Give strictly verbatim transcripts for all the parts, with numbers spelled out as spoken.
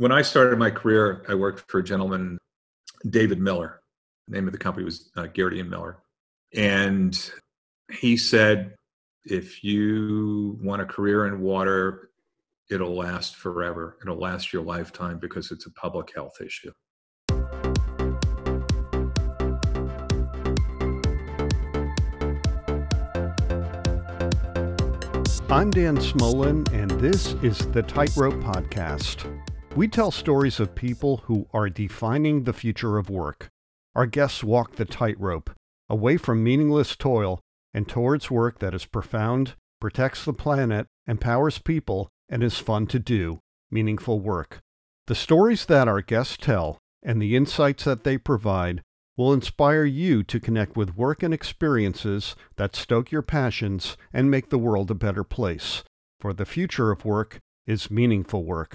When I started my career, I worked for a gentleman, David Miller. The name of the company was uh, Garrity and Miller. And he said, if you want a career in water, it'll last forever. It'll last your lifetime because it's a public health issue. I'm Dan Smolin, and this is the Tightrope Podcast. We tell stories of people who are defining the future of work. Our guests walk the tightrope, away from meaningless toil and towards work that is profound, protects the planet, empowers people, and is fun to do, meaningful work. The stories that our guests tell and the insights that they provide will inspire you to connect with work and experiences that stoke your passions and make the world a better place. For the future of work is meaningful work.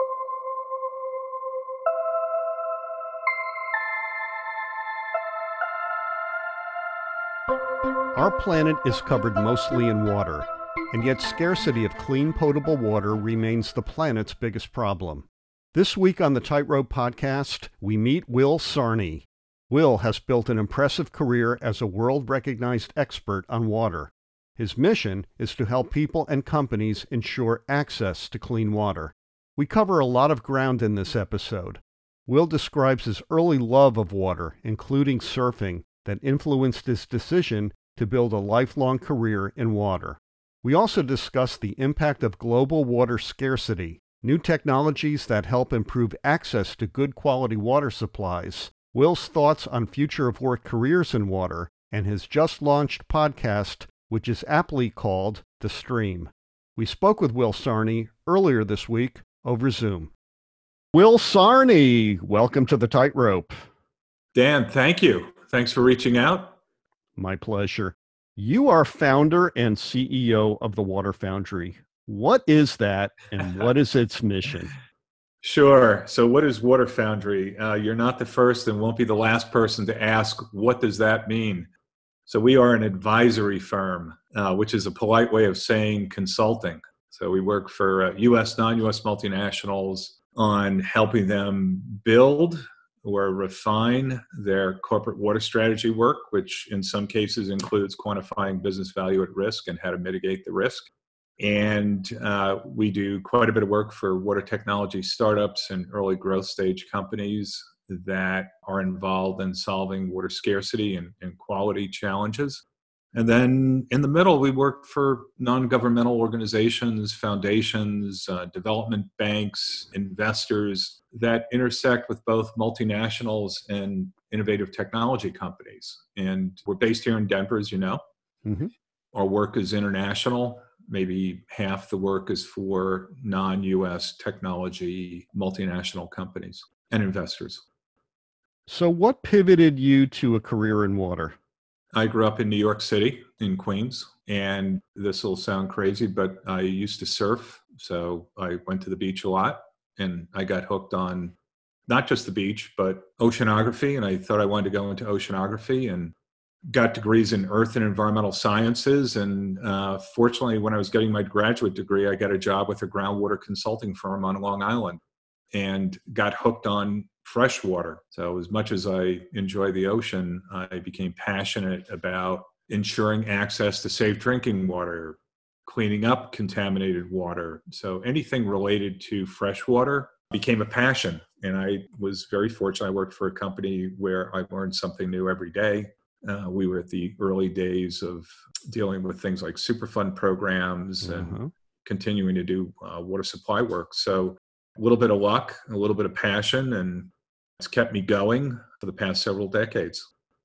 Our planet is covered mostly in water, and yet scarcity of clean, potable water remains the planet's biggest problem. This week on the Tightrope Podcast, we meet Will Sarney. Will has built an impressive career as a world-recognized expert on water. His mission is to help people and companies ensure access to clean water. We cover a lot of ground in this episode. Will describes his early love of water, including surfing, that influenced his decision to build a lifelong career in water. We also discuss the impact of global water scarcity, new technologies that help improve access to good quality water supplies, Will's thoughts on future of work careers in water, and his just-launched podcast, which is aptly called The Stream. We spoke with Will Sarney earlier this week over Zoom. Will Sarney, welcome to the Tightrope. Dan, thank you. Thanks for reaching out. My pleasure. You are founder and C E O of the Water Foundry. What is that, and what is its mission? Sure. So what is Water Foundry? Uh, you're not the first and won't be the last person to ask, what does that mean? So we are an advisory firm, uh, which is a polite way of saying consulting. So we work for uh, U S, non-U S multinationals on helping them build or refine their corporate water strategy work, which in some cases includes quantifying business value at risk and how to mitigate the risk. And uh, we do quite a bit of work for water technology startups and early growth stage companies that are involved in solving water scarcity and, and quality challenges. And then in the middle, we work for non-governmental organizations, foundations, uh, development banks, investors that intersect with both multinationals and innovative technology companies. And we're based here in Denver, as you know. Mm-hmm. Our work is international. Maybe half the work is for non-U S technology multinational companies and investors. So what pivoted you to a career in water? I grew up in New York City, in Queens, and this will sound crazy, but I used to surf. So I went to the beach a lot, and I got hooked on not just the beach, but oceanography, and I thought I wanted to go into oceanography, and got degrees in earth and environmental sciences. And uh, fortunately, when I was getting my graduate degree, I got a job with a groundwater consulting firm on Long Island and got hooked on freshwater. So as much as I enjoy the ocean, I became passionate about ensuring access to safe drinking water, cleaning up contaminated water. So anything related to freshwater became a passion. And I was very fortunate. I worked for a company where I learned something new every day. Uh, we were at the early days of dealing with things like Superfund programs and uh-huh. continuing to do uh, water supply work. So a little bit of luck, a little bit of passion, and it's kept me going for the past several decades.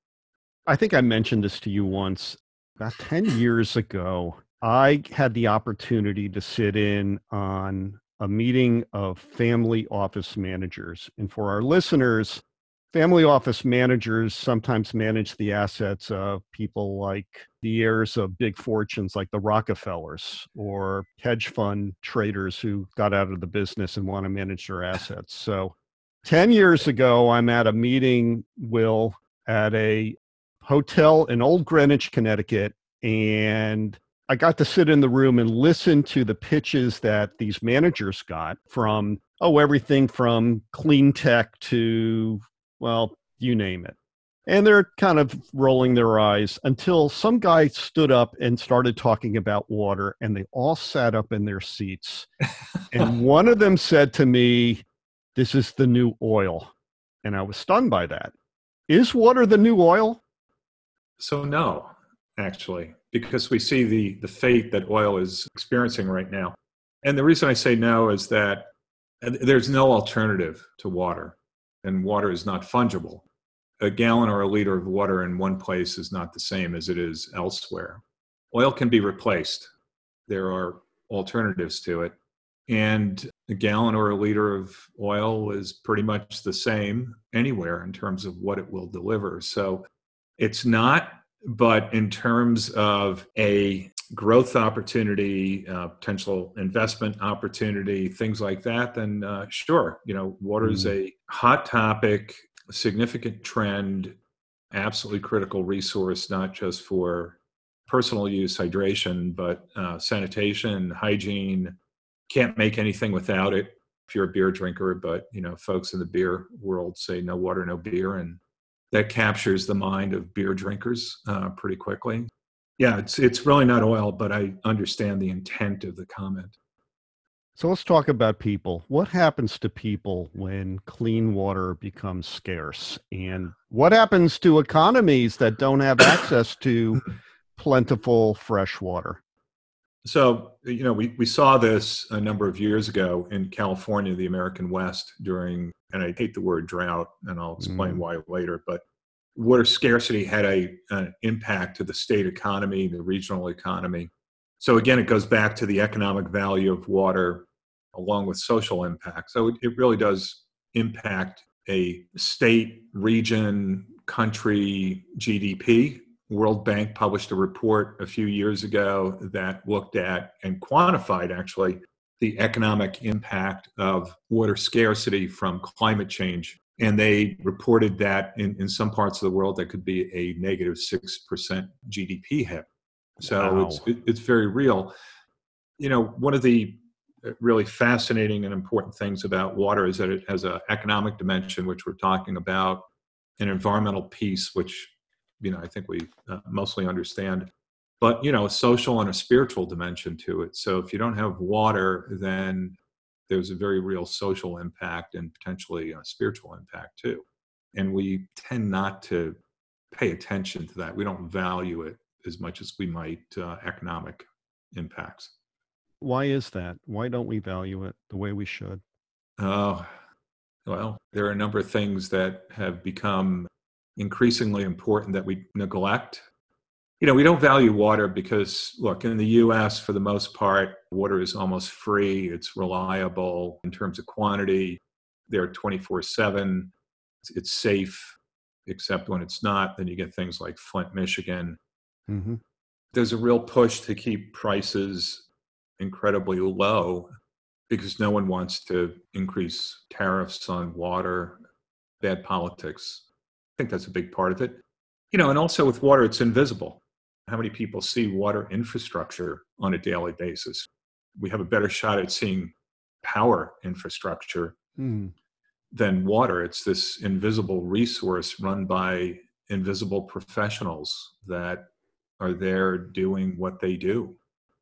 I think I mentioned this to you once. About ten years ago, I had the opportunity to sit in on a meeting of family office managers. And for our listeners, family office managers sometimes manage the assets of people like the heirs of big fortunes like the Rockefellers or hedge fund traders who got out of the business and want to manage their assets. So ten years ago, I'm at a meeting, Will, at a hotel in Old Greenwich, Connecticut, and I I got to sit in the room and listen to the pitches that these managers got from, oh, everything from clean tech to, well, you name it. And they're kind of rolling their eyes until some guy stood up and started talking about water, and they all sat up in their seats. And one of them said to me, "This is the new oil." And I was stunned by that. Is water the new oil? So no, actually, because we see the, the fate that oil is experiencing right now. And the reason I say no is that there's no alternative to water, and water is not fungible. A gallon or a liter of water in one place is not the same as it is elsewhere. Oil can be replaced. There are alternatives to it. And a gallon or a liter of oil is pretty much the same anywhere in terms of what it will deliver. So it's not, but in terms of a growth opportunity, uh, potential investment opportunity, things like that, then uh, sure, you know, water is Mm. a hot topic, significant trend, absolutely critical resource, not just for personal use, hydration, but uh, sanitation, hygiene. Can't make anything without it if you're a beer drinker, but you know, folks in the beer world say no water, no beer, and that captures the mind of beer drinkers uh, pretty quickly. Yeah, it's it's really not oil, but I understand the intent of the comment. So let's talk about people. What happens to people when clean water becomes scarce? And what happens to economies that don't have access to plentiful fresh water? So, you know, we, we saw this a number of years ago in California, the American West, during, and I hate the word drought, and I'll explain Mm. why later, but water scarcity had a, an impact to the state economy, the regional economy. So again, it goes back to the economic value of water along with social impact. So it, it really does impact a state, region, country, G D P. World Bank published a report a few years ago that looked at and quantified actually the economic impact of water scarcity from climate change. And they reported that in, in some parts of the world, that could be a negative six percent G D P hit. So it's Wow. it, it's very real. You know, one of the really fascinating and important things about water is that it has an economic dimension, which we're talking about, an environmental piece, which, you know, I think we uh, mostly understand, but, you know, a social and a spiritual dimension to it. So if you don't have water, then there's a very real social impact and potentially a spiritual impact too. And we tend not to pay attention to that. We don't value it as much as we might uh, economic impacts. Why is that? Why don't we value it the way we should? Oh, well, there are a number of things that have become increasingly important that we neglect. You know, we don't value water because, look, in the U S, for the most part, water is almost free. It's reliable in terms of quantity. They're twenty-four seven. It's safe, except when it's not. Then you get things like Flint, Michigan. Mm-hmm. There's a real push to keep prices incredibly low because no one wants to increase tariffs on water, bad politics. I think that's a big part of it. You know, and also with water, it's invisible. How many people see water infrastructure on a daily basis? We have a better shot at seeing power infrastructure Mm. than water. It's this invisible resource run by invisible professionals that are there doing what they do.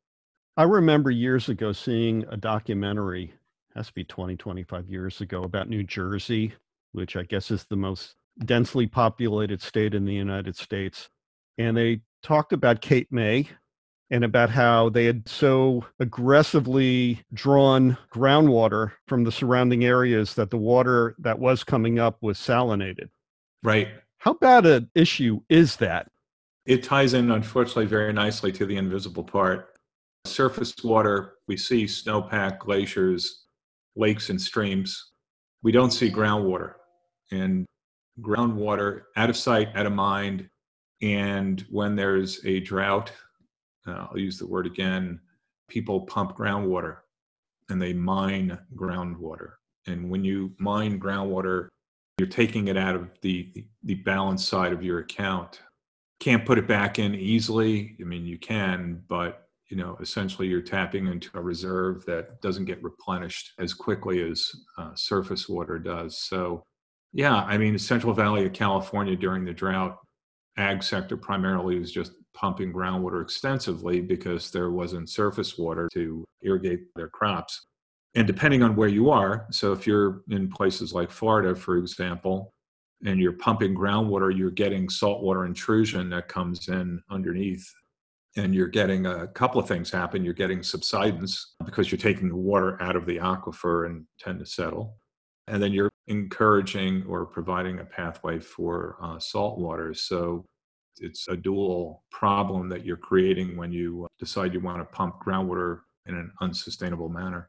I remember years ago seeing a documentary, has to be twenty, twenty-five years ago, about New Jersey, which I guess is the most densely populated state in the United States. And they talked about Cape May and about how they had so aggressively drawn groundwater from the surrounding areas that the water that was coming up was salinated. Right. How bad an issue is that? It ties in, unfortunately, very nicely to the invisible part. Surface water, we see snowpack, glaciers, lakes, and streams. We don't see groundwater. And groundwater, out of sight, out of mind. And when there's a drought, uh, I'll use the word again, people pump groundwater and they mine groundwater. And when you mine groundwater, you're taking it out of the, the, the balance side of your account. Can't put it back in easily. I mean, you can, but you know, essentially you're tapping into a reserve that doesn't get replenished as quickly as uh, surface water does. So, yeah, I mean, the Central Valley of California during the drought, ag sector primarily was just pumping groundwater extensively because there wasn't surface water to irrigate their crops. And depending on where you are, so if you're in places like Florida, for example, and you're pumping groundwater, you're getting saltwater intrusion that comes in underneath. And you're getting a couple of things happen. You're getting subsidence because you're taking the water out of the aquifer and tend to settle. And then you're encouraging or providing a pathway for uh, salt water. So it's a dual problem that you're creating when you decide you want to pump groundwater in an unsustainable manner.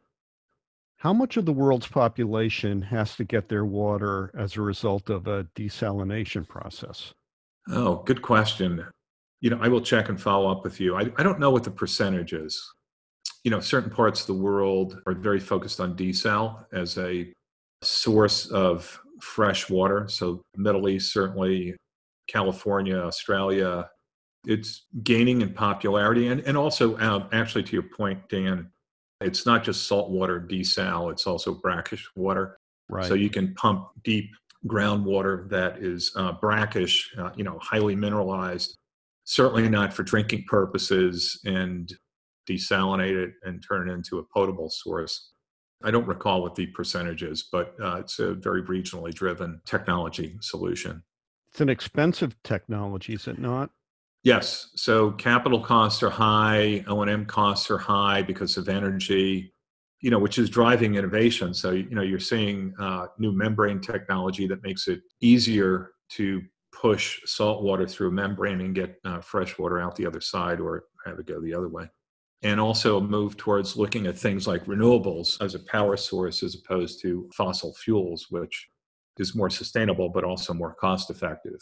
How much of the world's population has to get their water as a result of a desalination process? Oh, good question. You know, I will check and follow up with you. I, I don't know what the percentage is. You know, certain parts of the world are very focused on desal as a source of fresh water. So Middle East, certainly California, Australia, it's gaining in popularity. And, and also, um, actually, to your point, Dan, it's not just saltwater desal, it's also brackish water. Right. So you can pump deep groundwater that is uh, brackish, uh, you know, highly mineralized, certainly not for drinking purposes, and desalinate it and turn it into a potable source. I don't recall what the percentage is, but uh, it's a very regionally driven technology solution. It's an expensive technology, is it not? Yes. So capital costs are high, O and M costs are high because of energy, you know, which is driving innovation. So, you know, you're seeing uh, new membrane technology that makes it easier to push salt water through a membrane and get uh, fresh water out the other side, or have it go the other way. And also a move towards looking at things like renewables as a power source as opposed to fossil fuels, which is more sustainable but also more cost effective.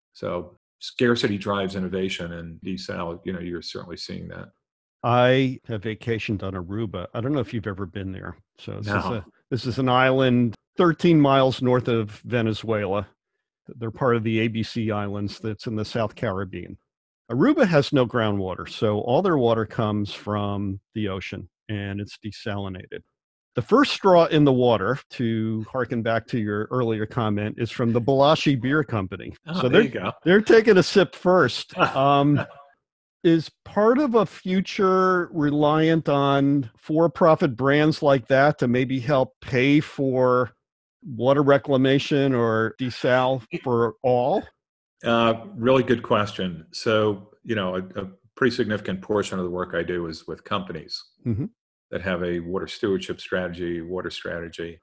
So scarcity drives innovation, and desal, you know, you're certainly seeing that. I have vacationed on Aruba. I don't know if you've ever been there. So this is No. a this is an island thirteen miles north of Venezuela. They're part of the A B C Islands that's in the South Caribbean. Aruba has no groundwater, so all their water comes from the ocean, and it's desalinated. The first straw in the water, to harken back to your earlier comment, is from the Balashi Beer Company. Oh, so there they're you go. they're taking a sip first. Um, is part of a future reliant on for-profit brands like that to maybe help pay for water reclamation or desal for all? Uh, really good question. So, you know, a, a pretty significant portion of the work I do is with companies Mm-hmm. that have a water stewardship strategy, water strategy.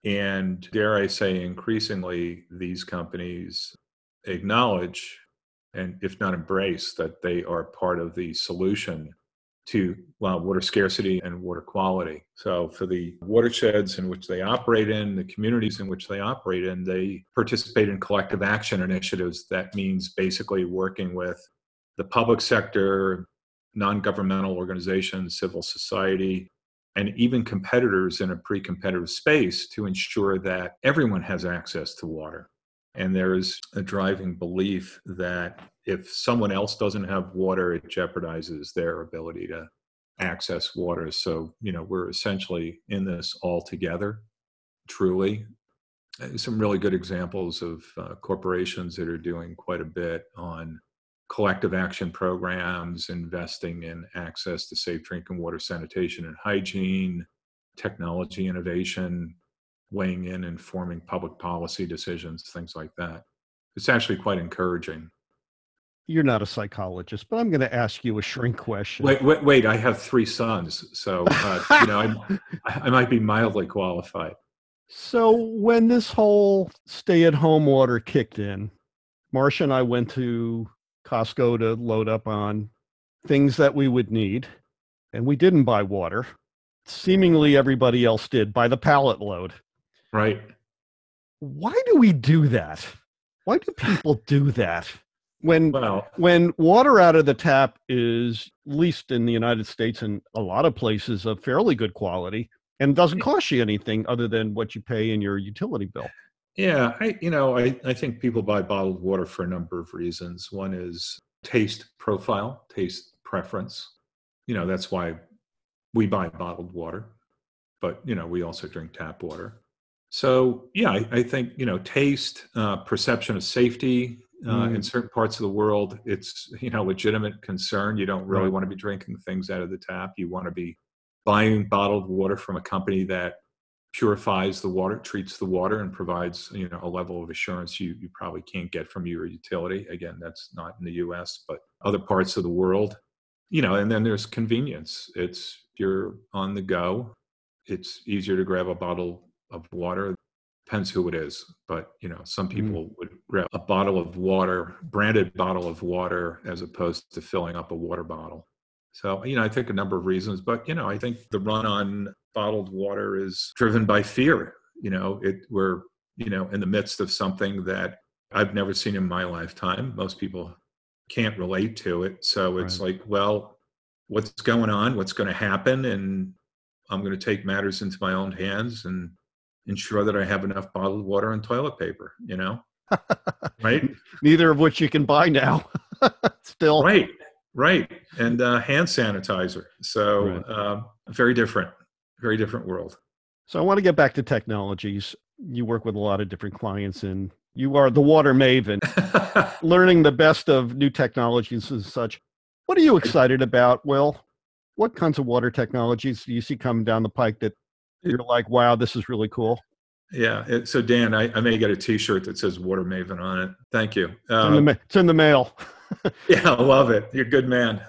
And dare I say, increasingly, these companies acknowledge, and if not embrace, that they are part of the solution to well, water scarcity and water quality. So for the watersheds in which they operate in, the communities in which they operate in, they participate in collective action initiatives. That means basically working with the public sector, non-governmental organizations, civil society, and even competitors in a pre-competitive space to ensure that everyone has access to water. And there is a driving belief that if someone else doesn't have water, it jeopardizes their ability to access water. So, you know, we're essentially in this all together, truly. Some really good examples of uh, corporations that are doing quite a bit on collective action programs, investing in access to safe drinking water, sanitation and hygiene, technology innovation, weighing in and forming public policy decisions, things like that. It's actually quite encouraging. You're not a psychologist, but I'm going to ask you a shrink question. Wait, wait, wait! I have three sons, so uh, you know I, I might be mildly qualified. So when this whole stay-at-home order kicked in, Marcia and I went to Costco to load up on things that we would need, and we didn't buy water. Seemingly everybody else did, by the pallet load. Right. Why do we do that? Why do people do that? When Well, when water out of the tap is, at least in the United States and a lot of places, of fairly good quality and doesn't cost you anything other than what you pay in your utility bill. yeah, I you know I, I think people buy bottled water for a number of reasons. One is taste profile, taste preference. you know, that's why we buy bottled water, but, you know, we also drink tap water. So, yeah, I, I think, you know, taste, uh, perception of safety, uh, in Mm, certain parts of the world, it's, you know, legitimate concern. You don't really right. want to be drinking things out of the tap. You want to be buying bottled water from a company that purifies the water, treats the water, and provides, you know, a level of assurance you, you probably can't get from your utility. Again, that's not in the U S, but other parts of the world, you know, and then there's convenience. It's you're on the go. It's easier to grab a bottle of water. Depends who it is, but you know, some Mm, people would grab a bottle of water, branded bottle of water, as opposed to filling up a water bottle. So, you know, I think a number of reasons, but you know, I think the run on bottled water is driven by fear. You know, it we're, you know, in the midst of something that I've never seen in my lifetime. Most people can't relate to it. So it's right. like, well, what's going on? What's going to happen? And I'm going to take matters into my own hands and ensure that I have enough bottled water and toilet paper, you know? Right? Neither of which you can buy now. Still. Right. Right. And uh, hand sanitizer. So Right. um, very different, very different world. So I want to get back to technologies. You work with a lot of different clients and you are the water maven, learning the best of new technologies and such. What are you excited about, Will? What kinds of water technologies do you see coming down the pike that you're like, wow, this is really cool? Yeah. It, so Dan, I, I may get a T-shirt that says Water Maven on it. Thank you. It's in the, Uh, ma- it's in the mail. yeah, I love it. You're a good man.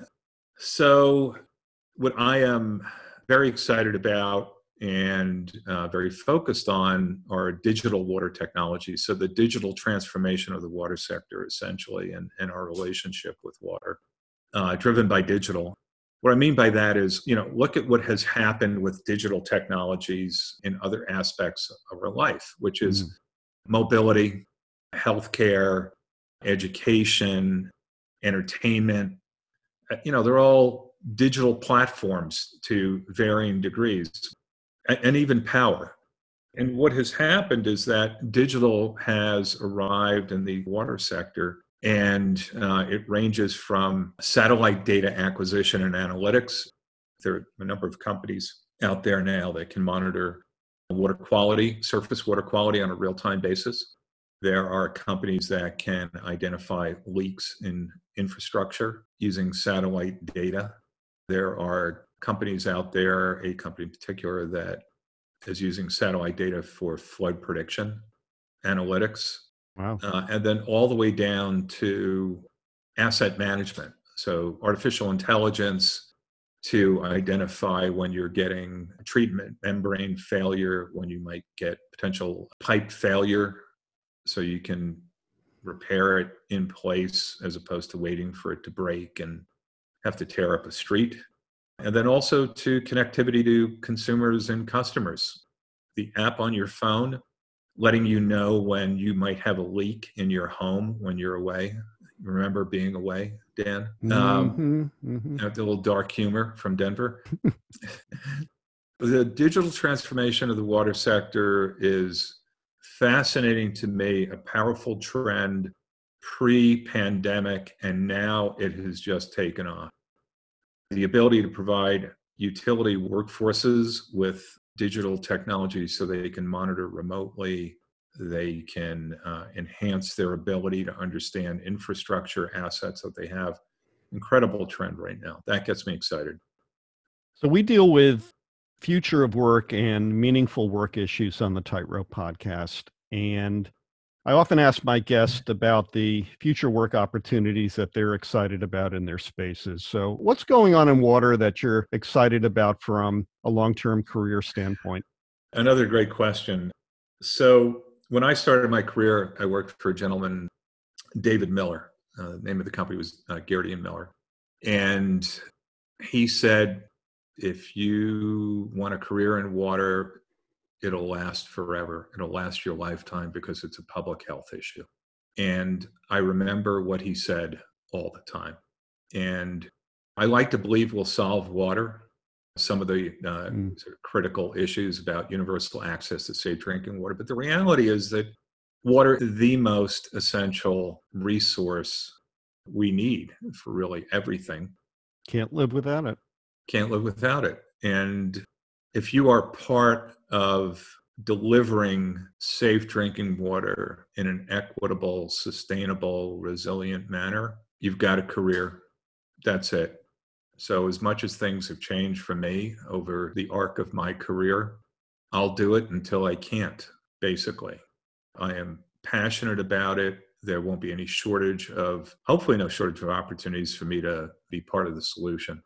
So what I am very excited about and uh, very focused on are digital water technologies. So the digital transformation of the water sector, essentially, and, and our relationship with water, uh, driven by digital. What I mean by that is, you know, look at what has happened with digital technologies in other aspects of our life, which Mm, is mobility, healthcare, education, entertainment. Uh, You know, they're all digital platforms to varying degrees, a- and even power. And what has happened is that digital has arrived in the water sector, and uh, it ranges from satellite data acquisition and analytics. There are a number of companies out there now that can monitor water quality, surface water quality on a real time basis. There are companies that can identify leaks in infrastructure using satellite data. There are companies out there, a company in particular, that is using satellite data for flood prediction, analytics, wow. uh, and then all the way down to asset management. So, artificial intelligence to identify when you're getting treatment membrane failure, when you might get potential pipe failure, so you can repair it in place as opposed to waiting for it to break and have to tear up a street. And then also to connectivity to consumers and customers. The app on your phone letting you know when you might have a leak in your home when you're away. Remember being away, Dan? Um, Mm-hmm, mm-hmm. a little dark humor from Denver. The digital transformation of the water sector is fascinating to me, a powerful trend pre-pandemic, and now it has just taken off. The ability to provide utility workforces with digital technology so they can monitor remotely, they can uh, enhance their ability to understand infrastructure assets that they have. Incredible trend right now. That gets me excited. So we deal with future of work and meaningful work issues on the Tightrope podcast. And I often ask my guests about the future work opportunities that they're excited about in their spaces. So what's going on in water that you're excited about from a long-term career standpoint? Another great question. So, when I started my career, I worked for a gentleman, David Miller. Uh, the name of the company was uh, Garrity and Miller. And he said, if you want a career in water, it'll last forever. It'll last your lifetime because it's a public health issue. And I remember what he said all the time. And I like to believe we'll solve water, some of the uh, Mm, sort of critical issues about universal access to safe drinking water. But the reality is that water is the most essential resource we need for really everything. can't live without it. Can't live without it. And if you are part of delivering safe drinking water in an equitable, sustainable, resilient manner, you've got a career. That's it. So as much as things have changed for me over the arc of my career, I'll do it until I can't, basically. I am passionate about it. There won't be any shortage of, hopefully no shortage of opportunities for me to be part of the solution.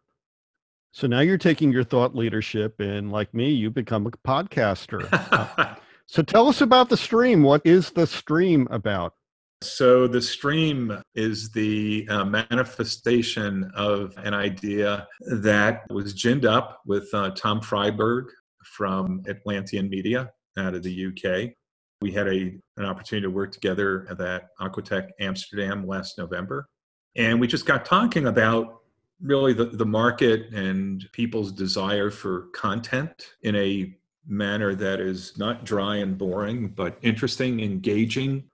So now you're taking your thought leadership and, like me, you become a podcaster. Uh, so tell us about the stream. What is the stream about? So the stream is the uh, manifestation of an idea that was ginned up with uh, Tom Freiberg from Atlantean Media out of the U K. We had a, an opportunity to work together at Aquatech Amsterdam last November. And we just got talking about really the, the market and people's desire for content in a manner that is not dry and boring, but interesting, engaging.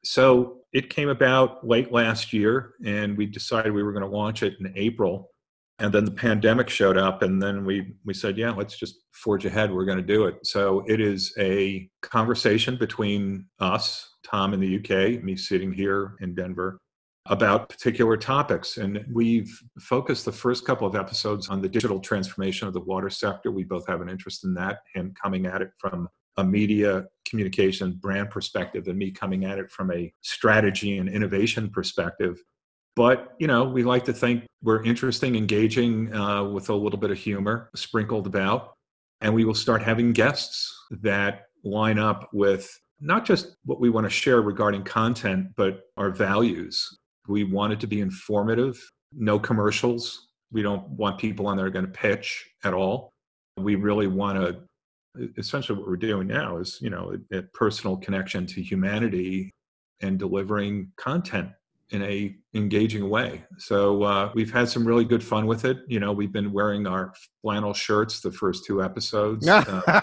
So it came about late last year, and we decided we were going to launch it in April. And then the pandemic showed up, and then we, we said, yeah, let's just forge ahead. We're going to do it. So it is a conversation between us, Tom in the U K, me sitting here in Denver, about particular topics. And we've focused the first couple of episodes on the digital transformation of the water sector. We both have an interest in that, him coming at it from a media communication brand perspective and me coming at it from a strategy and innovation perspective. But, you know, we like to think we're interesting, engaging, uh, with a little bit of humor sprinkled about. And we will start having guests that line up with not just what we want to share regarding content, but our values. We want it to be informative, no commercials. We don't want people on there who are going to pitch at all. We really want to, essentially what we're doing now is, you know, a, a personal connection to humanity and delivering content in a engaging way. So uh, we've had some really good fun with it. You know, we've been wearing our flannel shirts the first two episodes. uh,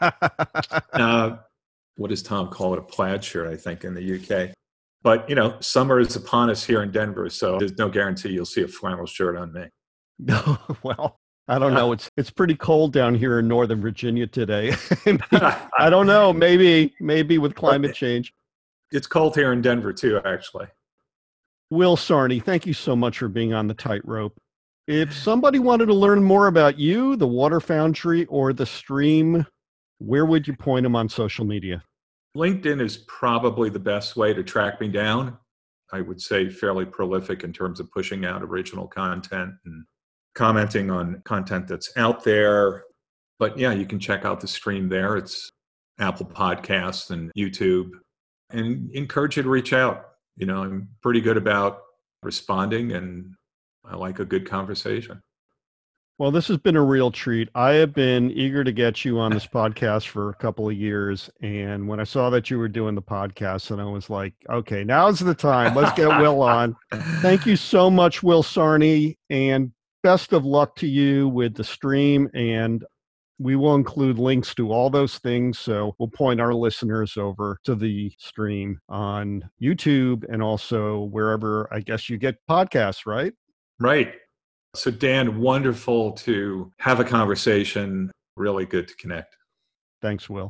but uh, what does Tom call it? A plaid shirt, I think, in the U K. But, you know, summer is upon us here in Denver, so there's no guarantee you'll see a flannel shirt on me. No, well, I don't know. It's it's pretty cold down here in Northern Virginia today. I don't know. Maybe maybe with climate change. It's cold here in Denver too, actually. Will Sarney, thank you so much for being on the Tightrope. If somebody wanted to learn more about you, the Water Foundry, or the stream, where would you point them on social media? LinkedIn is probably the best way to track me down. I would say fairly prolific in terms of pushing out original content and commenting on content that's out there. But yeah, you can check out the stream there. It's Apple Podcasts and YouTube. And encourage you to reach out. You know, I'm pretty good about responding, and I like a good conversation. Well, this has been a real treat. I have been eager to get you on this podcast for a couple of years. And when I saw that you were doing the podcast, and I was like, okay, now's the time. Let's get Will on. Thank you so much, Will Sarney, and best of luck to you with the stream. And we will include links to all those things. So we'll point our listeners over to the stream on YouTube and also wherever, I guess, you get podcasts, right? Right. So Dan, wonderful to have a conversation. Really good to connect. Thanks, Will.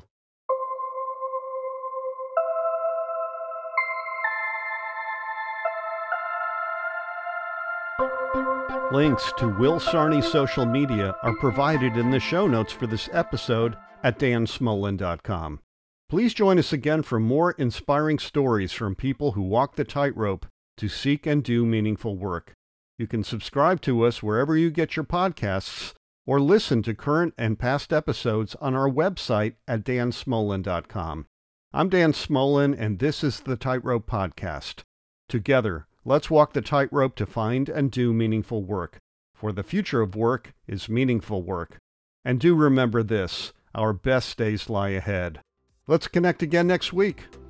Links to Will Sarney's social media are provided in the show notes for this episode at dan smolin dot com. Please join us again for more inspiring stories from people who walk the tightrope to seek and do meaningful work. You can subscribe to us wherever you get your podcasts or listen to current and past episodes on our website at dan smolin dot com. I'm Dan Smolin, and this is the Tightrope Podcast. Together, let's walk the tightrope to find and do meaningful work, for the future of work is meaningful work. And do remember this, our best days lie ahead. Let's connect again next week.